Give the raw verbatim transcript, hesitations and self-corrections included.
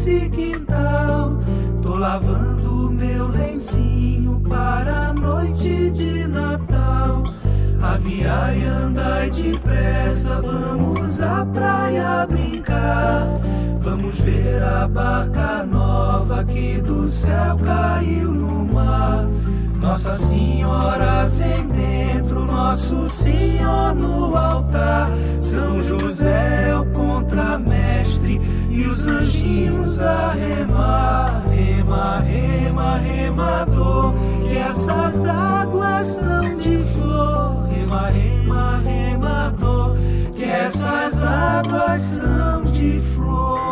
nesse quintal. Tô lavando meu lencinho para a noite de Natal. Aviai, andai depressa, vamos à praia brincar. Vamos ver a barca nova que do céu caiu no mar. Nossa Senhora vem dentro, Nosso Senhor no altar. São José é o contramestre e os anjinhos a remar. Rema, rema, remador, que essas águas são de flor. Rema, rema, remador, que essas águas são de flor.